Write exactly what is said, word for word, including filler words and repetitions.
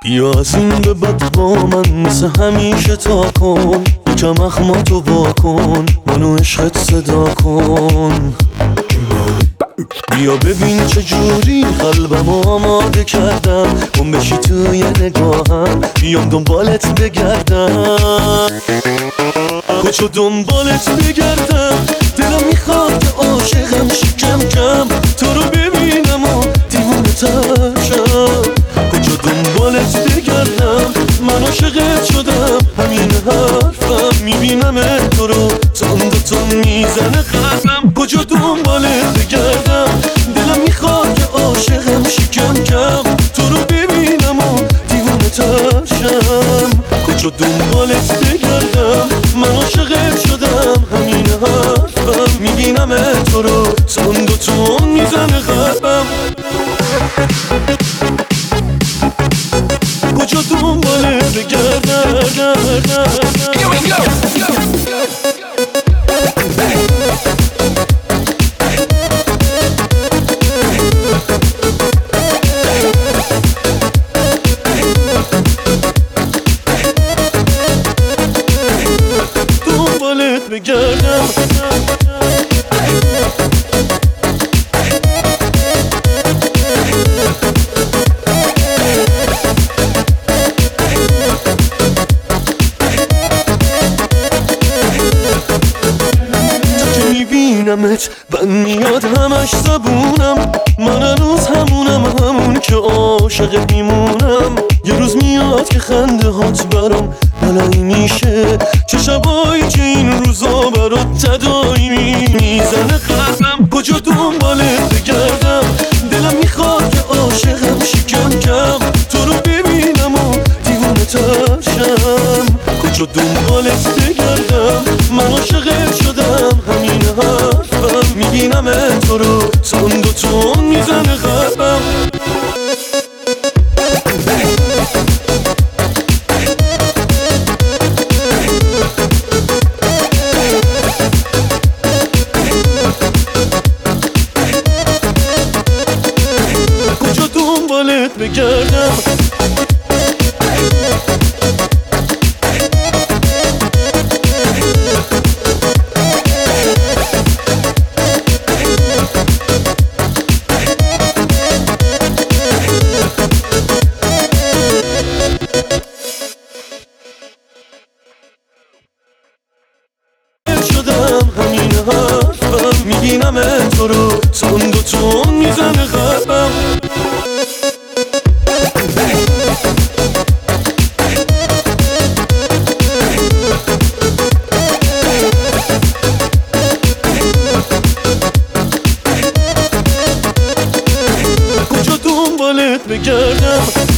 بیا از این به بعد با من مثل همیشه تا کن، یکم اخماتو با کن، منو عشقت صدا کن. بیا ببین چجوری قلبمو آماده کردم، گم بشی توی نگاهم، بیام دنبالت بگردم، کجا دنبالت بگردم. دلم میخواد که عاشقم شی کم کم، تو رو ببینم و دیوونه تر شم. کجا دنبالت بگردم، من عاشقت شدم، همین حرفم میبینم تو رو تند تند میزنه قلبم. کجا دنبالت بگردم، دلم میخواد که عاشقم شی کم کم، تو رو ببینم و دیوونه تر شم. کجا دنبالت بگردم، من عاشقت شدم، همین حرفم میبینم تو رو تند و تند میزنه قلبم. کجا دنبالت بگردم. دنبالت بگردم. میبینمت بند میاد همش زبونم، من هنوز همونم، همون که عاشقت میمونم. یه روز میاد که خنده هات برام بلایی میشه، چه شبایی که این روزا برات تدایی میزنه قلبم. کجا دنبالت بگردم، دلم میخواد که عاشقم شی کم کم، تو رو ببینم و دیوونه تر شم. کجا دنبالت بگردم، من عاشقت شدم، همین حرفم میبینم تو رو تند و تند میزنه قلبم. کجا دنبالت بگردم. همین حرفم میبینم تو رو تند و تند میزنه قلبم. کجا دنبالت بگردم.